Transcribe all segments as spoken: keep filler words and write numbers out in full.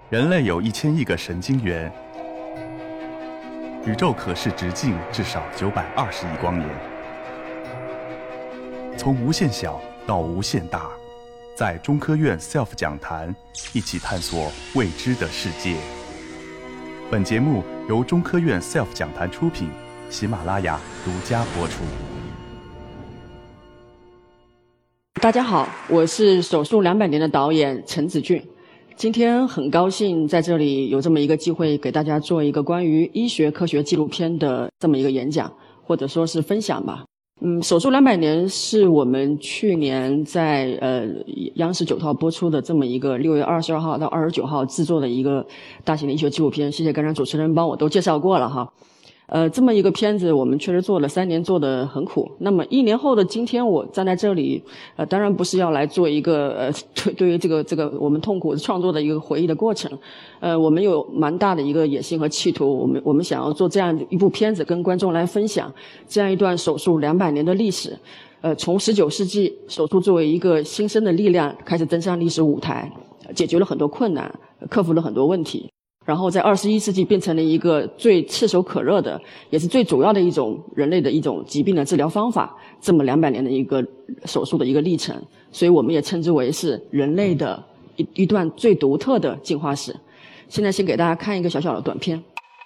人类有一千亿个神经元，宇宙可视直径至少九百二十亿光年。从无限小到无限大，在中科院 S E L F 讲坛一起探索未知的世界。本节目由中科院 S E L F 讲坛出品，喜马拉雅独家播出。 大家好，我是手术两百年的导演陈子俊。今天很高兴在这里有这么一个机会，给大家做一个关于医学科学纪录片的这么一个演讲，或者说是分享吧。嗯，手术两百年是我们去年在呃央视九套播出的这么一个六月二十二号到二十九号制作的一个大型的医学纪录片。谢谢刚才主持人帮我都介绍过了哈。呃，这么一个片子，我们确实做了三年，做得很苦。那么一年后的今天，我站在这里，呃，当然不是要来做一个呃，对对于这个这个我们痛苦创作的一个回忆的过程。呃，我们有蛮大的一个野心和企图，我们我们想要做这样一部片子，跟观众来分享这样一段手术两百年的历史。呃，从十九世纪手术作为一个新生的力量开始登上历史舞台，解决了很多困难，克服了很多问题。然后在二十一世纪变成了一个最炙手可热的，也是最主要的一种人类的一种疾病的治疗方法，这么两百年的一个手术的一个历程，所以我们也称之为是人类的一一段最独特的进化史。现在先给大家看一个小小的短片。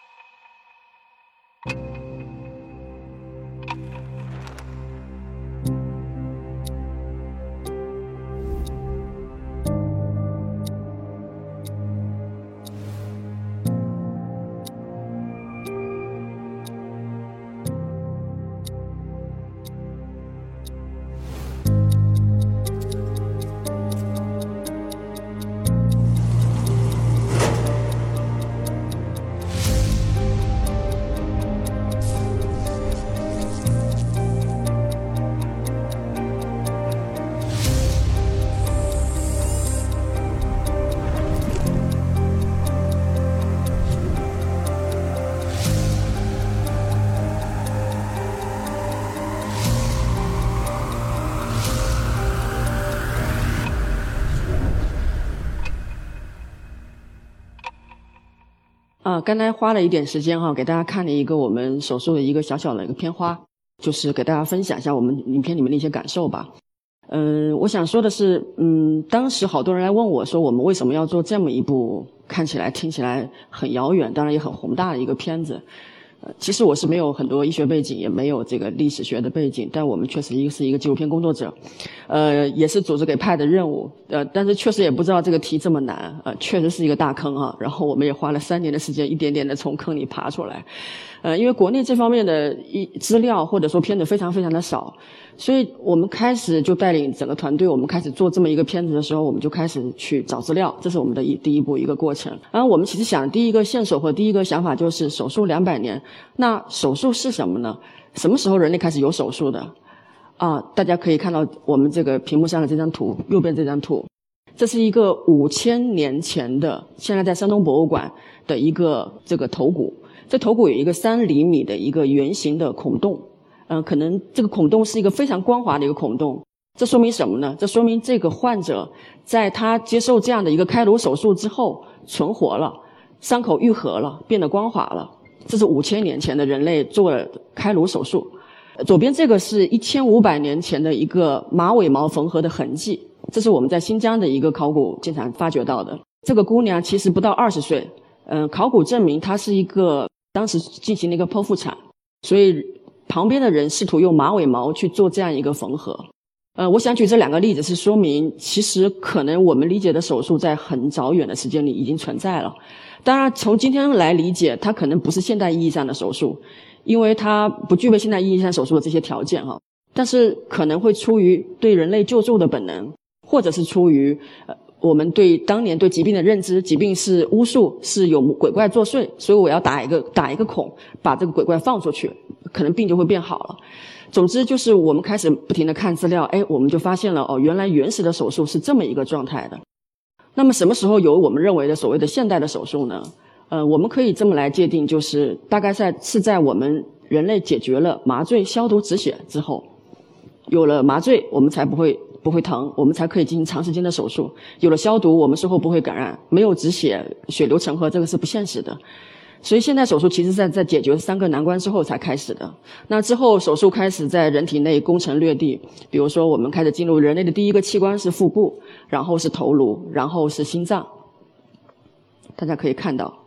啊，刚才花了一点时间哈，给大家看了一个我们手术的一个小小的一个片花，就是给大家分享一下我们影片里面的一些感受吧。嗯，我想说的是，嗯，当时好多人来问我说，我们为什么要做这么一部看起来、听起来很遥远，当然也很宏大的一个片子。呃，其实我是没有很多医学背景，也没有这个历史学的背景，但我们确实一个是一个纪录片工作者，呃，也是组织给派的任务，呃，但是确实也不知道这个题这么难，呃，确实是一个大坑啊。然后我们也花了三年的时间，一点点的从坑里爬出来，呃，因为国内这方面的一资料或者说片子非常非常的少，所以我们开始就带领整个团队，我们开始做这么一个片子的时候，我们就开始去找资料，这是我们的一第一步一个过程。然后我们其实想第一个线索或第一个想法就是手术两百年。那手术是什么呢？什么时候人类开始有手术的？啊，大家可以看到我们这个屏幕上的这张图，右边这张图，这是一个五千年前的，现在在山东博物馆的一个这个头骨。这头骨有一个三厘米的一个圆形的孔洞，嗯、呃，可能这个孔洞是一个非常光滑的一个孔洞。这说明什么呢？这说明这个患者在他接受这样的一个开颅手术之后存活了，伤口愈合了，变得光滑了。这是五千年前的人类做了开颅手术。左边这个是一千五百年前的一个马尾毛缝合的痕迹，这是我们在新疆的一个考古现场发掘到的。这个姑娘其实不到二十岁，嗯、呃，考古证明她是一个当时进行了一个剖腹产，所以旁边的人试图用马尾毛去做这样一个缝合。呃，我想举这两个例子是说明，其实可能我们理解的手术在很早远的时间里已经存在了。当然，从今天来理解，它可能不是现代意义上的手术，因为它不具备现代意义上手术的这些条件哈。但是可能会出于对人类救助的本能，或者是出于呃我们对当年对疾病的认知，疾病是巫术，是有鬼怪作祟，所以我要打一个打一个孔，把这个鬼怪放出去，可能病就会变好了。总之就是我们开始不停地看资料，哎，我们就发现了哦，原来原始的手术是这么一个状态的。那么什么时候有我们认为的所谓的现代的手术呢？呃，我们可以这么来界定，就是大概在是在我们人类解决了麻醉、消毒、止血之后，有了麻醉，我们才不会不会疼，我们才可以进行长时间的手术。有了消毒，我们术后不会感染，没有止血、血流成河，这个是不现实的。所以现在手术其实在在解决三个难关之后才开始的。那之后手术开始在人体内攻城略地，比如说我们开始进入人类的第一个器官是腹部，然后是头颅，然后是心脏。大家可以看到。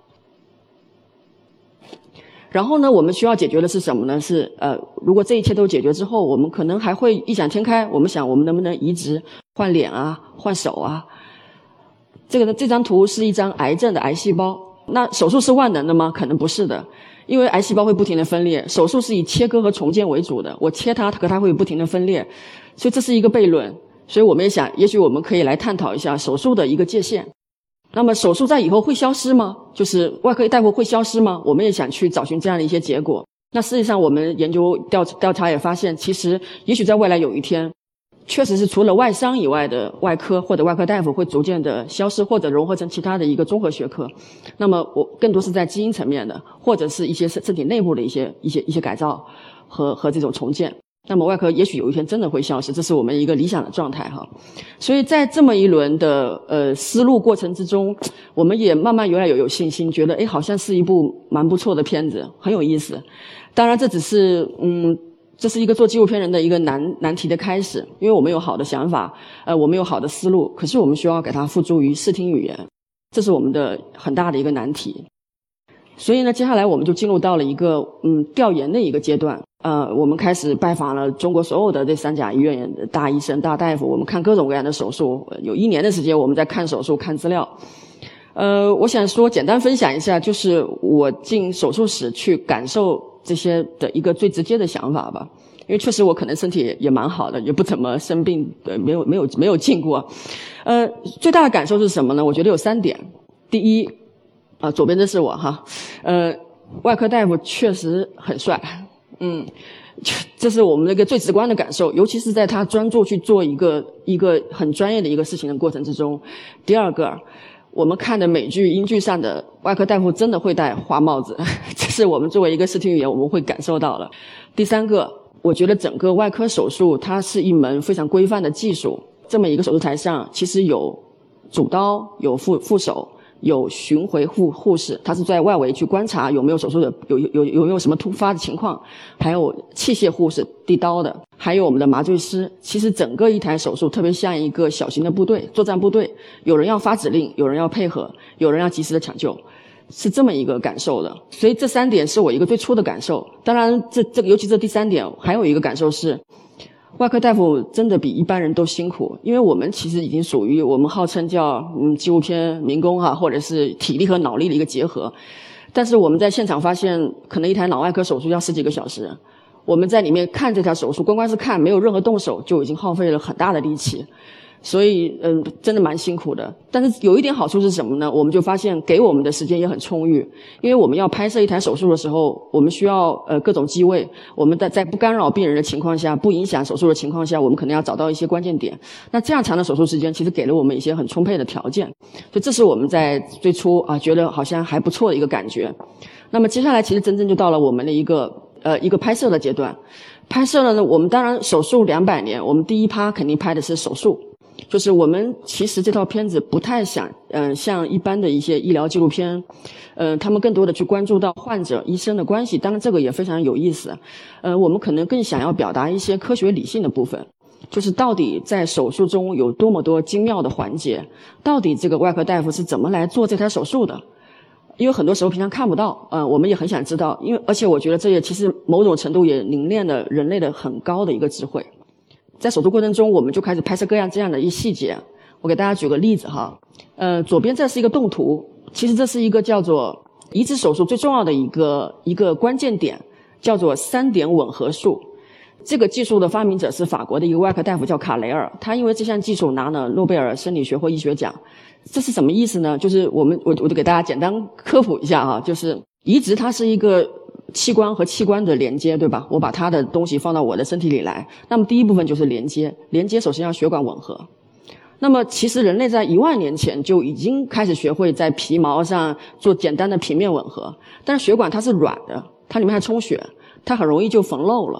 然后呢，我们需要解决的是什么呢？是呃，如果这一切都解决之后，我们可能还会异想天开，我们想我们能不能移植换脸啊，换手啊？这个呢，这张图是一张癌症的癌细胞。那手术是万能的吗？可能不是的，因为癌细胞会不停的分裂，手术是以切割和重建为主的。我切它，可它会不停的分裂，所以这是一个悖论。所以我们也想，也许我们可以来探讨一下手术的一个界限。那么手术在以后会消失吗？就是外科大夫会消失吗？我们也想去找寻这样的一些结果。那实际上我们研究调调查也发现，其实也许在未来有一天，确实是除了外伤以外的外科或者外科大夫会逐渐的消失，或者融合成其他的一个综合学科。那么我更多是在基因层面的，或者是一些身体内部的一些一些一些改造和和这种重建。那么外科也许有一天真的会消失，这是我们一个理想的状态哈。所以在这么一轮的呃思路过程之中，我们也慢慢越来越有信心，觉得诶好像是一部蛮不错的片子，很有意思。当然这只是嗯这是一个做纪录片人的一个难难题的开始，因为我们有好的想法，呃我们有好的思路，可是我们需要给它付诸于视听语言，这是我们的很大的一个难题。所以呢，接下来我们就进入到了一个嗯调研的一个阶段。呃，我们开始拜访了中国所有的这三甲医院的大医生、大大夫，我们看各种各样的手术，有一年的时间我们在看手术、看资料。呃，我想说简单分享一下，就是我进手术室去感受这些的一个最直接的想法吧。因为确实我可能身体 也, 也蛮好的，也不怎么生病，对，没有没有没有进过。呃，最大的感受是什么呢？我觉得有三点。第一，啊、呃，左边这是我哈，呃，外科大夫确实很帅。嗯，这是我们那个最直观的感受，尤其是在他专注去做一个一个很专业的一个事情的过程之中。第二个，我们看的美剧、英剧上的外科大夫真的会戴花帽子，这是我们作为一个视听语言我们会感受到的。第三个，我觉得整个外科手术它是一门非常规范的技术，这么一个手术台上其实有主刀，有副副手，有巡回护护士，他是在外围去观察有没有手术的有有有没有什么突发的情况，还有器械护士递刀的，还有我们的麻醉师。其实整个一台手术特别像一个小型的部队，作战部队，有人要发指令，有人要配合，有人要及时的抢救，是这么一个感受的。所以这三点是我一个最初的感受。当然这这个尤其这第三点还有一个感受是，外科大夫真的比一般人都辛苦，因为我们其实已经属于我们号称叫嗯纪录片民工哈，或者是体力和脑力的一个结合。但是我们在现场发现，可能一台脑外科手术要十几个小时，我们在里面看这条手术，光光是看，没有任何动手，就已经耗费了很大的力气。所以嗯真的蛮辛苦的。但是有一点好处是什么呢？我们就发现给我们的时间也很充裕，因为我们要拍摄一台手术的时候，我们需要呃各种机位，我们在在不干扰病人的情况下，不影响手术的情况下，我们可能要找到一些关键点。那这样长的手术时间其实给了我们一些很充沛的条件，所以这是我们在最初啊觉得好像还不错的一个感觉。那么接下来其实真正就到了我们的一个呃一个拍摄的阶段。拍摄了呢，我们当然手术两百年，我们第一趴肯定拍的是手术。就是我们其实这套片子不太想嗯、呃、像一般的一些医疗纪录片嗯、呃、他们更多的去关注到患者医生的关系，当然这个也非常有意思。呃我们可能更想要表达一些科学理性的部分，就是到底在手术中有多么多精妙的环节，到底这个外科大夫是怎么来做这台手术的，因为很多时候平常看不到呃我们也很想知道，因为而且我觉得这也其实某种程度也凝练了人类的很高的一个智慧。在手术过程中，我们就开始拍摄各样这样的一细节。我给大家举个例子哈，呃，左边这是一个动图，其实这是一个叫做移植手术最重要的一个一个关键点，叫做三点吻合术。这个技术的发明者是法国的一个外科大夫叫卡雷尔，他因为这项技术拿了诺贝尔生理学或医学奖。这是什么意思呢？就是我们我我就给大家简单科普一下哈，就是移植它是一个器官和器官的连接，对吧？我把它的东西放到我的身体里来，那么第一部分就是连接，连接首先要血管吻合。那么其实人类在一万年前就已经开始学会在皮毛上做简单的平面吻合，但是血管它是软的，它里面还充血，它很容易就缝漏了。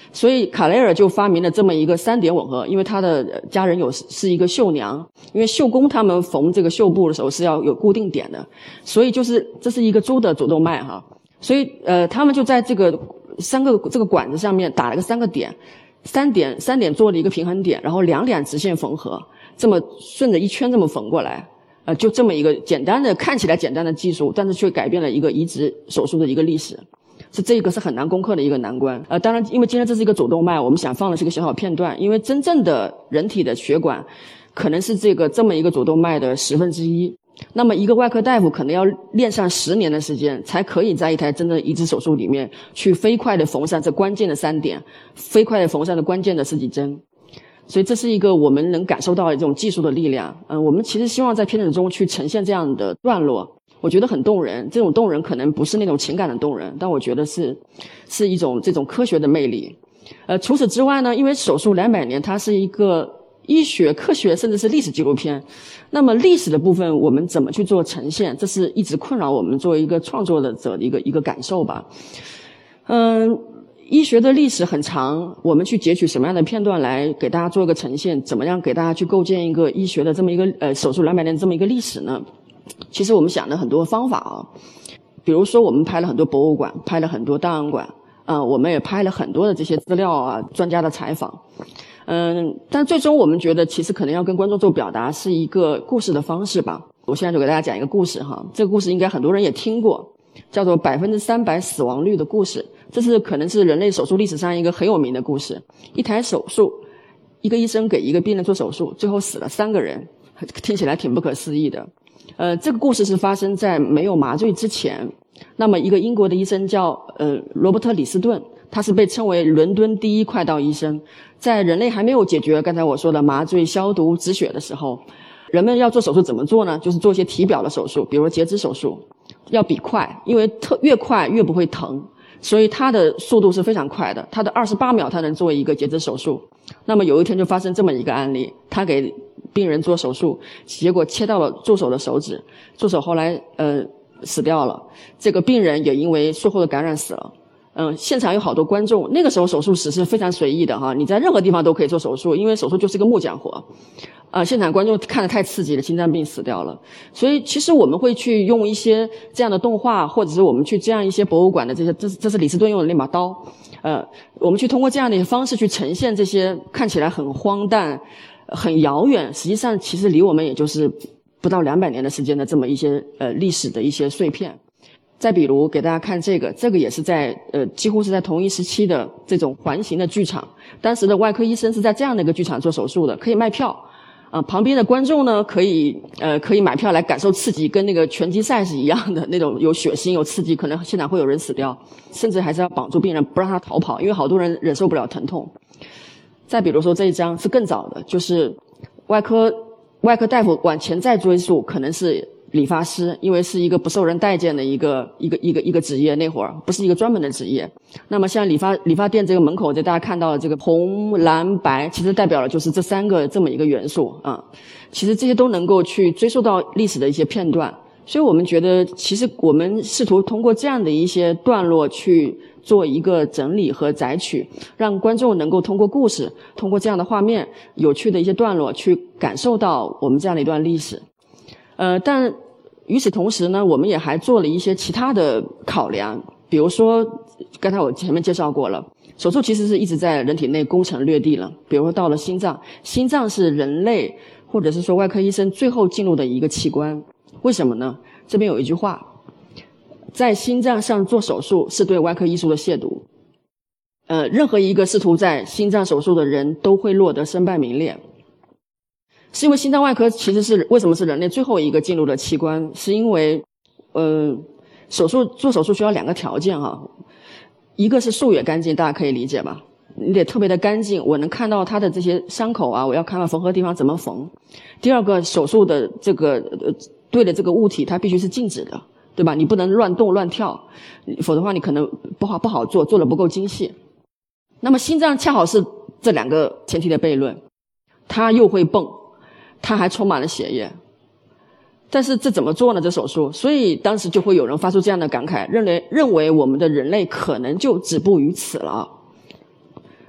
所以卡雷尔就发明了这么一个三点吻合，因为他的家人有是一个绣娘，因为绣工他们缝这个绣布的时候是要有固定点的，所以就是这是一个猪的主动脉哈，所以呃他们就在这个三个这个管子上面打了个三个点，三点三点做了一个平衡点，然后两点直线缝合，这么顺着一圈这么缝过来，呃就这么一个简单的看起来简单的技术，但是却改变了一个移植手术的一个历史。是这个是很难攻克的一个难关，呃，当然，因为今天这是一个主动脉，我们想放的是一个小小片段，因为真正的人体的血管可能是这个这么一个主动脉的十分之一，那么一个外科大夫可能要练上十年的时间，才可以在一台真正的移植手术里面去飞快的缝上这关键的三点，飞快的缝上的关键的十几针。所以这是一个我们能感受到的这种技术的力量。嗯、呃，我们其实希望在片子中去呈现这样的段落。我觉得很动人，这种动人可能不是那种情感的动人，但我觉得是是一种这种科学的魅力。呃，除此之外呢，因为手术两百年它是一个医学科学甚至是历史纪录片，那么历史的部分我们怎么去做呈现，这是一直困扰我们作为一个创作者的一个一个感受吧。嗯，医学的历史很长，我们去截取什么样的片段来给大家做一个呈现，怎么样给大家去构建一个医学的这么一个呃手术两百年这么一个历史呢？其实我们想了很多方法啊，比如说我们拍了很多博物馆，拍了很多档案馆，啊、呃，我们也拍了很多的这些资料啊，专家的采访，嗯，但最终我们觉得其实可能要跟观众做表达是一个故事的方式吧。我现在就给大家讲一个故事哈，这个故事应该很多人也听过，叫做百分之三百死亡率的故事。这是可能是人类手术历史上一个很有名的故事。一台手术，一个医生给一个病人做手术，最后死了三个人，听起来挺不可思议的。呃，这个故事是发生在没有麻醉之前。那么一个英国的医生叫呃罗伯特李斯顿，他是被称为伦敦第一快刀医生。在人类还没有解决刚才我说的麻醉、消毒、止血的时候，人们要做手术怎么做呢？就是做一些体表的手术，比如截肢手术，要比快，因为特越快越不会疼，所以他的速度是非常快的，他的二十八秒他能做一个截肢手术。那么有一天就发生这么一个案例，他给病人做手术，结果切到了助手的手指，助手后来呃死掉了，这个病人也因为术后的感染死了。嗯，现场有好多观众，那个时候手术室是非常随意的哈，你在任何地方都可以做手术，因为手术就是个木匠活。啊，现场观众看得太刺激了，心脏病死掉了。所以其实我们会去用一些这样的动画，或者是我们去这样一些博物馆的这些，这是这是李斯顿用的那把刀，呃，我们去通过这样的一些方式去呈现这些看起来很荒诞、很遥远，实际上其实离我们也就是不到两百年的时间的这么一些呃历史的一些碎片。再比如给大家看这个，这个也是在呃几乎是在同一时期的这种环形的剧场，当时的外科医生是在这样的一个剧场做手术的，可以卖票。啊，旁边的观众呢，可以呃可以买票来感受刺激，跟那个拳击赛是一样的那种有血腥有刺激，可能现场会有人死掉，甚至还是要绑住病人不让他逃跑，因为好多人忍受不了疼痛。再比如说这一张是更早的，就是外科外科大夫往前再追溯，可能是理发师，因为是一个不受人待见的一个一个一个一个职业，那会儿不是一个专门的职业。那么像理发理发店这个门口，就大家看到的这个红蓝白，其实代表了就是这三个这么一个元素啊。其实这些都能够去追溯到历史的一些片段，所以我们觉得其实我们试图通过这样的一些段落去做一个整理和摘取，让观众能够通过故事，通过这样的画面有趣的一些段落去感受到我们这样的一段历史。呃，但与此同时呢，我们也还做了一些其他的考量，比如说刚才我前面介绍过了，手术其实是一直在人体内攻城略地了。比如说到了心脏，心脏是人类或者是说外科医生最后进入的一个器官，为什么呢？这边有一句话，在心脏上做手术是对外科医术的亵渎。呃，任何一个试图在心脏手术的人都会落得身败名裂。是因为心脏外科其实是为什么是人类最后一个进入的器官，是因为呃手术做手术需要两个条件哈，一个是术野干净，大家可以理解吧，你得特别的干净，我能看到它的这些伤口啊，我要看到缝合地方怎么缝。第二个，手术的这个呃对的这个物体它必须是静止的，对吧？你不能乱动乱跳，否则的话你可能不好不好做，做得不够精细。那么心脏恰好是这两个前提的悖论，它又会蹦，它还充满了血液，但是这怎么做呢？这手术，所以当时就会有人发出这样的感慨，认为认为我们的人类可能就止步于此了。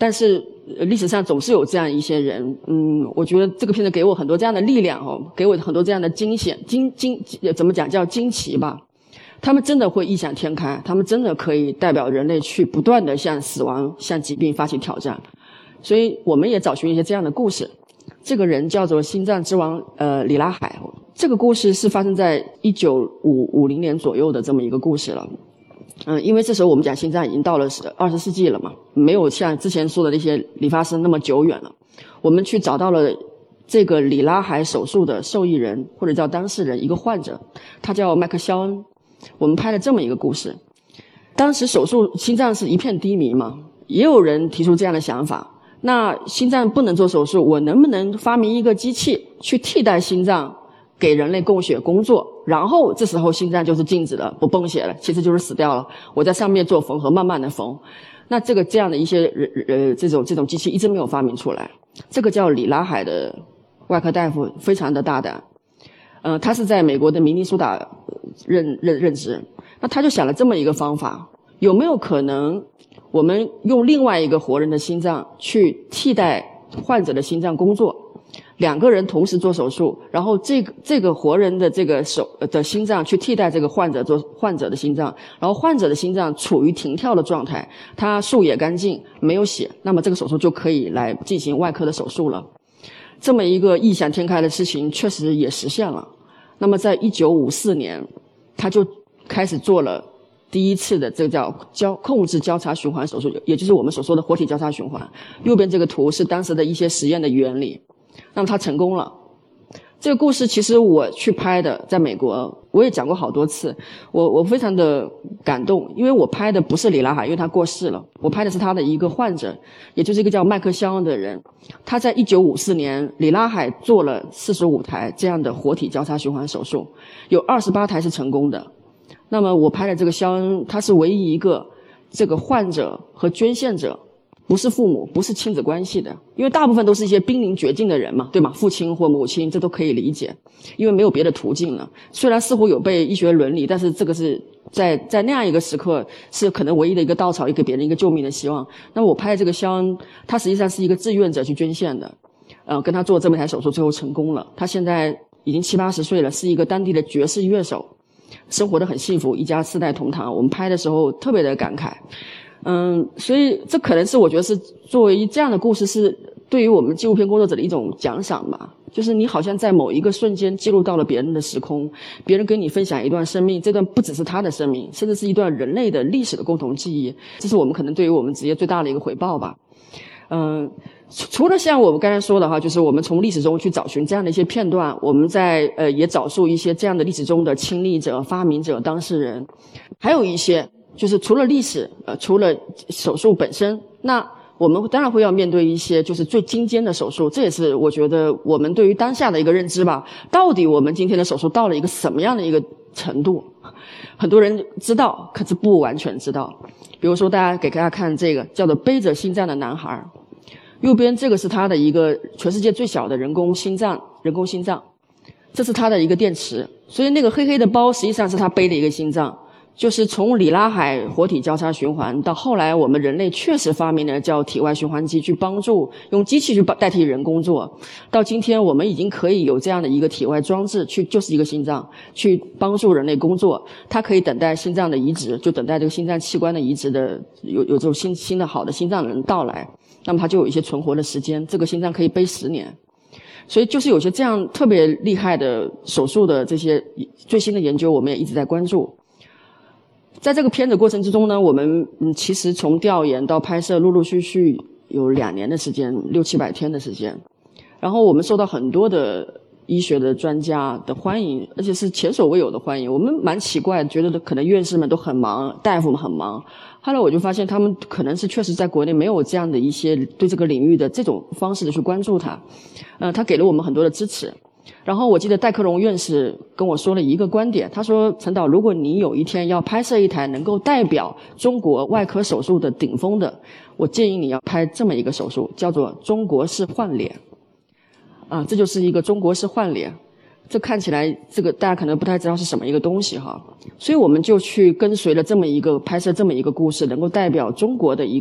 但是历史上总是有这样一些人，嗯，我觉得这个片子给我很多这样的力量哦，给我很多这样的惊险、惊惊怎么讲叫惊奇吧。他们真的会异想天开，他们真的可以代表人类去不断的向死亡、向疾病发起挑战。所以我们也找寻一些这样的故事。这个人叫做心脏之王，呃，里拉海。这个故事是发生在一九五零年左右的这么一个故事了。嗯，因为这时候我们讲心脏已经到了二十世纪了嘛，没有像之前说的那些理发师那么久远了。我们去找到了这个里拉海手术的受益人，或者叫当事人，一个患者，他叫麦克肖恩。我们拍了这么一个故事。当时手术心脏是一片低迷嘛，也有人提出这样的想法，那心脏不能做手术，我能不能发明一个机器去替代心脏给人类供血工作，然后这时候心脏就是静止了，不泵血了，其实就是死掉了，我在上面做缝合，慢慢的缝。那这个这样的一些呃这种这种机器一直没有发明出来。这个叫里拉海的外科大夫非常的大胆，呃他是在美国的明尼苏达任任任职。那他就想了这么一个方法，有没有可能我们用另外一个活人的心脏去替代患者的心脏工作，两个人同时做手术，然后这个这个活人的这个手的心脏去替代这个患者做患者的心脏，然后患者的心脏处于停跳的状态，他输液干净，没有血，那么这个手术就可以来进行外科的手术了。这么一个异想天开的事情确实也实现了。那么在一九五四年，他就开始做了第一次的这个叫交控制交叉循环手术，也就是我们所说的活体交叉循环。右边这个图是当时的一些实验的原理。那么他成功了。这个故事其实我去拍的，在美国我也讲过好多次，我我非常的感动，因为我拍的不是里拉海，因为他过世了，我拍的是他的一个患者，也就是一个叫麦克肖恩的人。他在一九五四年里拉海做了四十五台这样的活体交叉循环手术，有二十八台是成功的。那么我拍的这个肖恩，他是唯一一个这个患者和捐献者不是父母，不是亲子关系的，因为大部分都是一些濒临绝境的人嘛，对吗？父亲或母亲，这都可以理解，因为没有别的途径了。虽然似乎有被医学伦理，但是这个是在在那样一个时刻是可能唯一的一个稻草，也给别人一个救命的希望。那么我拍的这个肖恩，他实际上是一个志愿者去捐献的，呃，跟他做这么一台手术，最后成功了。他现在已经七八十岁了，是一个当地的爵士乐手，生活得很幸福，一家四代同堂。我们拍的时候特别的感慨。嗯，所以这可能是我觉得是作为这样的故事，是对于我们纪录片工作者的一种奖赏吧。就是你好像在某一个瞬间记录到了别人的时空，别人跟你分享一段生命，这段不只是他的生命，甚至是一段人类的历史的共同记忆，这是我们可能对于我们职业最大的一个回报吧。嗯，除了像我们刚才说的哈，就是我们从历史中去找寻这样的一些片段，我们在呃也找述一些这样的历史中的亲历者、发明者、当事人，还有一些就是除了历史，呃，除了手术本身，那我们当然会要面对一些就是最精尖的手术，这也是我觉得我们对于当下的一个认知吧。到底我们今天的手术到了一个什么样的一个程度？很多人知道，可是不完全知道。比如说，大家给大家看这个叫做背着心脏的男孩，右边这个是他的一个全世界最小的人工心脏，人工心脏，这是他的一个电池，所以那个黑黑的包实际上是他背的一个心脏。就是从里拉海活体交叉循环到后来我们人类确实发明了叫体外循环机，去帮助用机器去代替人工作，到今天我们已经可以有这样的一个体外装置，去就是一个心脏去帮助人类工作，它可以等待心脏的移植，就等待这个心脏器官的移植的有有这种新新的好的心脏人到来，那么它就有一些存活的时间，这个心脏可以背十年。所以就是有些这样特别厉害的手术的这些最新的研究，我们也一直在关注。在这个片子过程之中呢，我们嗯其实从调研到拍摄陆陆续续有两年的时间，六七百天的时间。然后我们受到很多的医学的专家的欢迎，而且是前所未有的欢迎。我们蛮奇怪，觉得可能院士们都很忙，大夫们很忙。后来我就发现他们可能是确实在国内没有这样的一些对这个领域的这种方式的去关注它。呃，他给了我们很多的支持。然后我记得戴克荣院士跟我说了一个观点，他说陈导，如果你有一天要拍摄一台能够代表中国外科手术的顶峰的，我建议你要拍这么一个手术，叫做中国式换脸。啊，这就是一个中国式换脸。这看起来这个大家可能不太知道是什么一个东西哈，所以我们就去跟随了这么一个拍摄这么一个故事，能够代表中国的一个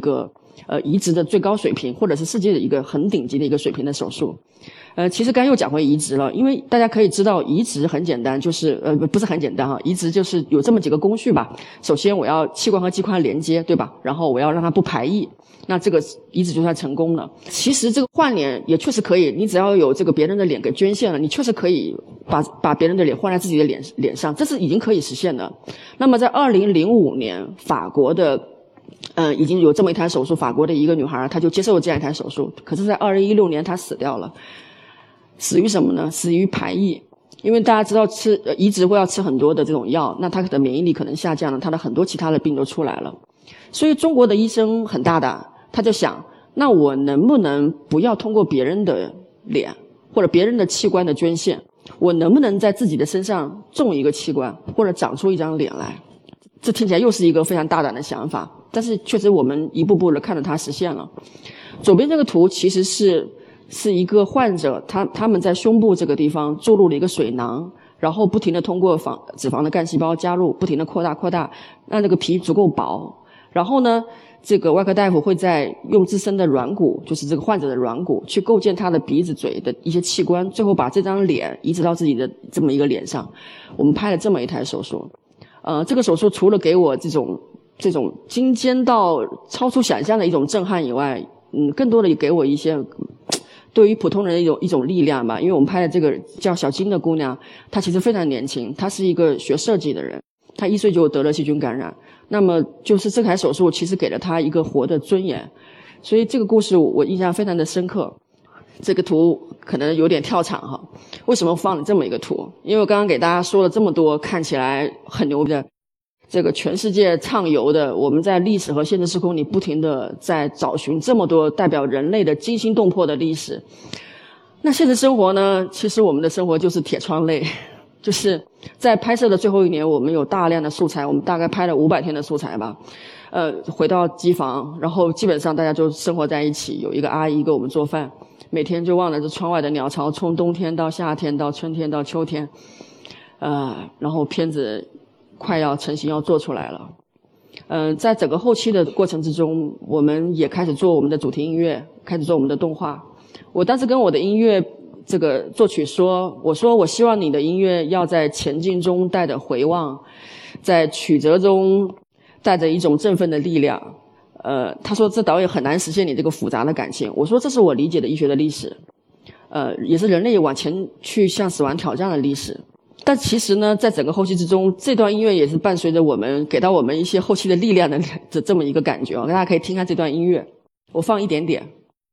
呃移植的最高水平，或者是世界的一个很顶级的一个水平的手术。呃，其实刚又讲回移植了，因为大家可以知道，移植很简单，就是呃不是很简单哈，移植就是有这么几个工序吧。首先我要器官和器官连接，对吧？然后我要让它不排异，那这个移植就算成功了。其实这个换脸也确实可以，你只要有这个别人的脸给捐献了，你确实可以把把别人的脸换在自己的脸脸上，这是已经可以实现的。那么在二零零五年，法国的呃已经有这么一台手术，法国的一个女孩她就接受了这样一台手术，可是在二零一六年她死掉了。死于什么呢？死于排异。因为大家知道吃呃移植会要吃很多的这种药，那他的免疫力可能下降了，他的很多其他的病都出来了。所以中国的医生很大胆，他就想，那我能不能不要通过别人的脸或者别人的器官的捐献，我能不能在自己的身上种一个器官或者长出一张脸来？这听起来又是一个非常大胆的想法，但是确实我们一步步的看着它实现了。左边这个图其实是是一个患者，他他们在胸部这个地方注入了一个水囊，然后不停地通过肪脂肪的干细胞加入，不停地扩大扩大，让这个皮足够薄。然后呢，这个外科大夫会在用自身的软骨，就是这个患者的软骨，去构建他的鼻子、嘴的一些器官，最后把这张脸移植到自己的这么一个脸上。我们拍了这么一台手术，呃，这个手术除了给我这种这种精尖到超出想象的一种震撼以外，嗯，更多的也给我一些对于普通人的一种一种力量吧。因为我们拍的这个叫小金的姑娘，她其实非常年轻，她是一个学设计的人，她一岁就得了细菌感染。那么就是这台手术其实给了她一个活的尊严，所以这个故事我印象非常的深刻。这个图可能有点跳场哈，为什么放了这么一个图？因为我刚刚给大家说了这么多看起来很牛的这个全世界畅游的，我们在历史和现实时空里不停的在找寻这么多代表人类的惊心动魄的历史。那现实生活呢，其实我们的生活就是铁窗泪，就是在拍摄的最后一年，我们有大量的素材，我们大概拍了五百天的素材吧。呃，回到机房，然后基本上大家就生活在一起，有一个阿姨给我们做饭，每天就望着这窗外的鸟巢，从冬天到夏天到春天到秋天，呃，然后片子快要成型要做出来了。嗯、呃，在整个后期的过程之中，我们也开始做我们的主题音乐，开始做我们的动画。我当时跟我的音乐这个作曲说，我说我希望你的音乐要在前进中带着回望，在曲折中带着一种振奋的力量。呃，他说这导演很难实现你这个复杂的感情。我说这是我理解的医学的历史，呃，也是人类往前去向死亡挑战的历史。但其实呢，在整个后期之中，这段音乐也是伴随着我们，给到我们一些后期的力量的这这么一个感觉啊。大家可以听看这段音乐，我放一点点。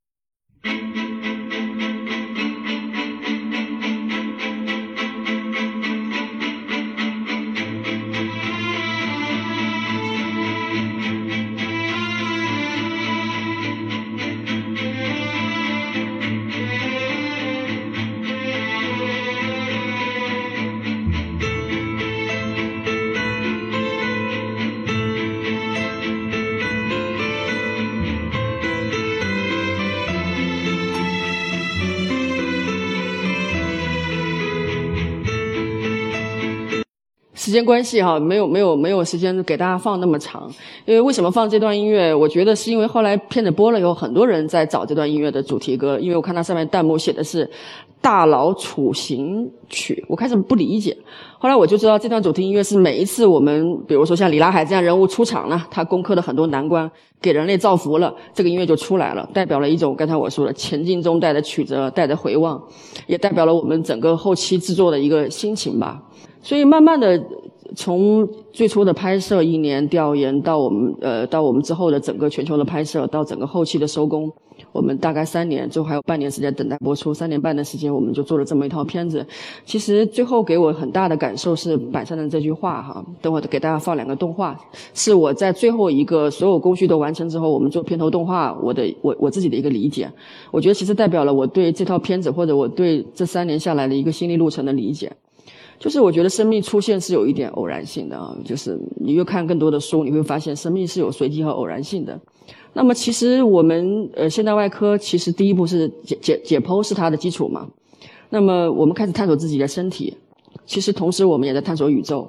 时间关系哈，没有没有没有时间给大家放那么长。因为为什么放这段音乐？我觉得是因为后来片子播了以后，很多人在找这段音乐的主题歌。因为我看它上面弹幕写的是《大佬处刑曲》，我开始不理解。后来我就知道这段主题音乐是每一次我们，比如说像李拉海这样人物出场呢，他攻克了很多难关，给人类造福了，这个音乐就出来了，代表了一种刚才我说的前进中带着曲折，带着回望，也代表了我们整个后期制作的一个心情吧。所以慢慢的，从最初的拍摄一年调研到我们呃到我们之后的整个全球的拍摄，到整个后期的收工，我们大概三年，最后还有半年时间等待播出，三年半的时间我们就做了这么一套片子。其实最后给我很大的感受是板上的这句话哈，等会给大家放两个动画，是我在最后一个所有工序都完成之后，我们做片头动画，我的我我自己的一个理解。我觉得其实代表了我对这套片子或者我对这三年下来的一个心理路程的理解。就是我觉得生命出现是有一点偶然性的啊，就是你越看更多的书，你会发现生命是有随机和偶然性的。那么其实我们呃现代外科其实第一步是解解解剖是它的基础嘛。那么我们开始探索自己的身体，其实同时我们也在探索宇宙。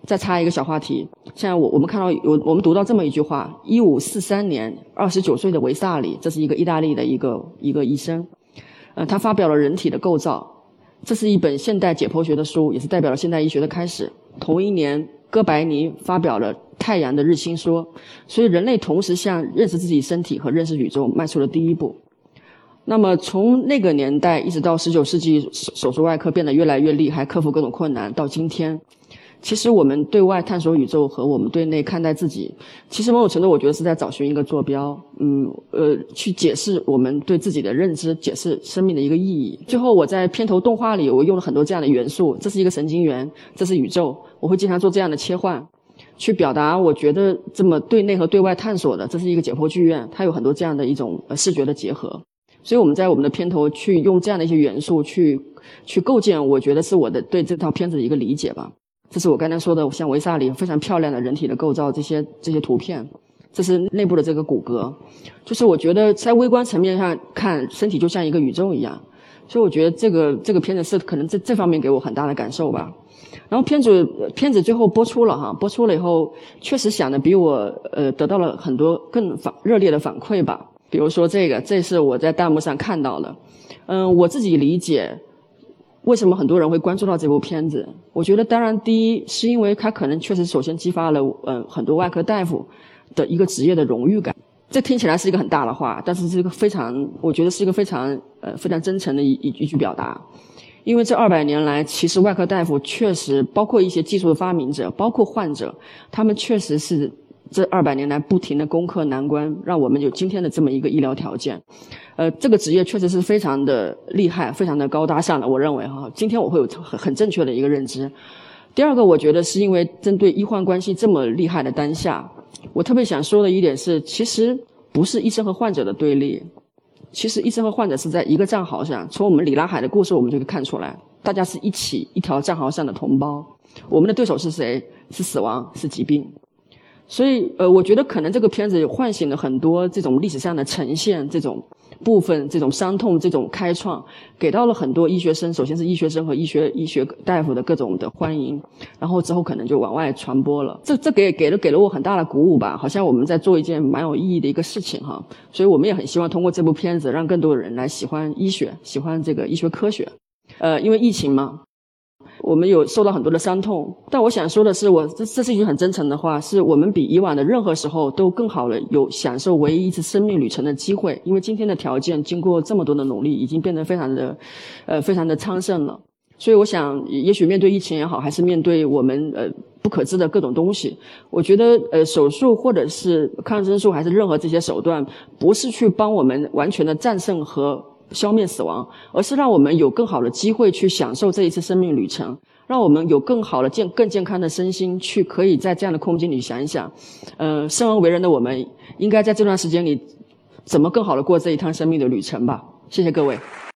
再插一个小话题，现在我我们看到有我们读到这么一句话：一五四三年，二十九岁的维萨里，这是一个意大利的一个一个医生，呃，他发表了《人体的构造》，这是一本现代解剖学的书，也是代表了现代医学的开始。同一年，哥白尼发表了《太阳的日心说》，所以人类同时向认识自己身体和认识宇宙迈出了第一步。那么从那个年代一直到十九世纪手术外科变得越来越厉害，克服各种困难，到今天，其实我们对外探索宇宙和我们对内看待自己，其实某种程度我觉得是在找寻一个坐标，嗯呃，去解释我们对自己的认知，解释生命的一个意义。最后我在片头动画里我用了很多这样的元素，这是一个神经元，这是宇宙，我会经常做这样的切换，去表达我觉得这么对内和对外探索的，这是一个解剖剧院，它有很多这样的一种呃视觉的结合。所以我们在我们的片头去用这样的一些元素去去构建，我觉得是我的对这套片子的一个理解吧。这是我刚才说的像维萨里非常漂亮的人体的构造，这些这些图片，这是内部的这个骨骼，就是我觉得在微观层面上看身体就像一个宇宙一样，所以我觉得这个这个片子是可能这这方面给我很大的感受吧。然后片子片子最后播出了哈，播出了以后确实想的比我呃得到了很多更反热烈的反馈吧。比如说这个，这是我在弹幕上看到的。嗯，我自己理解为什么很多人会关注到这部片子。我觉得当然第一是因为它可能确实首先激发了嗯很多外科大夫的一个职业的荣誉感。这听起来是一个很大的话，但是是一个非常我觉得是一个非常呃非常真诚的一一一句表达。因为这二百年来，其实外科大夫确实包括一些技术的发明者，包括患者，他们确实是这二百年来不停的攻克难关，让我们有今天的这么一个医疗条件。呃，这个职业确实是非常的厉害，非常的高大上的，我认为哈，今天我会有很很正确的一个认知。第二个，我觉得是因为针对医患关系这么厉害的当下，我特别想说的一点是，其实不是医生和患者的对立，其实医生和患者是在一个战壕上。从我们里拉海的故事我们就可以看出来，大家是一起一条战壕上的同胞。我们的对手是谁？是死亡，是疾病。所以呃我觉得可能这个片子唤醒了很多这种历史上的呈现，这种部分，这种伤痛，这种开创，给到了很多医学生，首先是医学生和医学医学大夫的各种的欢迎，然后之后可能就往外传播了。这这给给了给了我很大的鼓舞吧，好像我们在做一件蛮有意义的一个事情哈。所以我们也很希望通过这部片子让更多的人来喜欢医学，喜欢这个医学科学。呃因为疫情嘛，我们有受到很多的伤痛，但我想说的是，我这这是一句很真诚的话，是我们比以往的任何时候都更好的有享受唯一一次生命旅程的机会。因为今天的条件经过这么多的努力，已经变得非常的呃非常的昌盛了。所以我想也许面对疫情也好，还是面对我们呃不可知的各种东西，我觉得呃手术或者是抗生素还是任何这些手段，不是去帮我们完全的战胜和消灭死亡，而是让我们有更好的机会去享受这一次生命旅程，让我们有更好的健更健康的身心，去可以在这样的空间里想一想，呃，生而为人的我们应该在这段时间里怎么更好的过这一趟生命的旅程吧。谢谢各位。